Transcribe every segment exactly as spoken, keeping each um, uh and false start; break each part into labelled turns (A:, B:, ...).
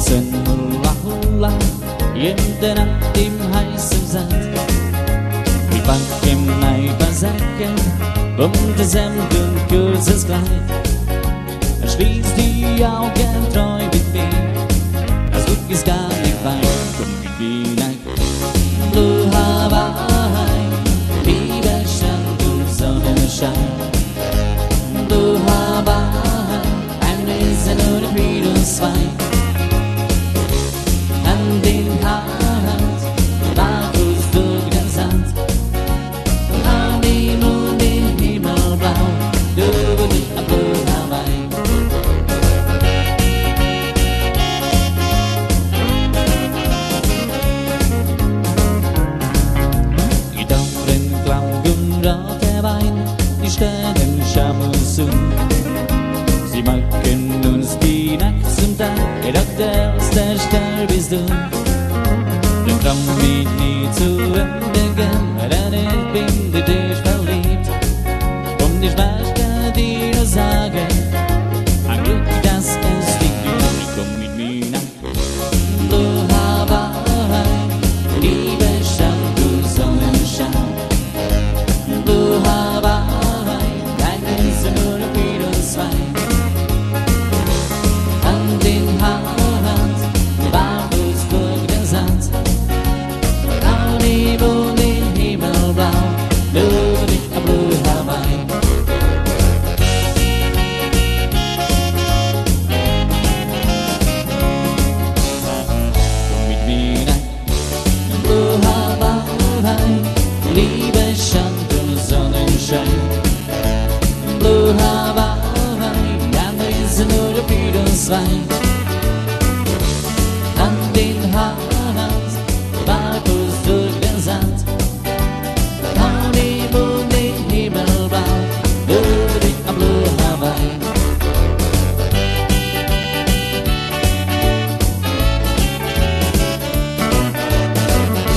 A: tanzen Hula Hula jede Nacht im heißen Sand. Wir packen ein paar Säcke und das Hemd und kurzes Kleid. Er schließt die Augen treu mit mir, das Glück ist gar nicht weit. Komm mit mir nach Blue Hawaii, lieber Strand und Sonnenschein. Blue Hawaii, ein Riesen oder Fried und zwei. Hand in Hand, barfuß durch den Sand. Honeymoon im Himmelblau, über mich ab Blue Hawaii. Gitarren, Klang und roter Wein, die Sterne schauen zu. Sie machen uns die Nacht zum Tag, doch der Stern bist du. Der Traum wird nie zu Ende gehen, denn ich bin in dich verliebt. Und ich möchte dir nur sagen, ein Glück, dass es dich gibt. Komm mit mir nach Blue Hawaii, liebe Strand und Sonnenschein. Blue Hawaii, dein Riesen oder Fried und zwei. Hand in Hand, barfuß durch den Sand. Honeymoon im Himmelblau, über dich ab Blue Hawaii. Komm mit mir nach Blue Hawaii, liebe Strand und Sonnenschein. Blue Hawaii, ein Riesen oder Fried und zwei. Hand in Hand, barfuß durch den Sand. Honeymoon im Himmelblau, über dich ab Blue Hawaii.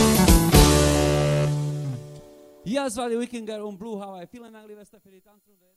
B: Ja, es war die Wikinger und Blue Hawaii. Vielen Dank, liebe Steffi, die Tanzrunde.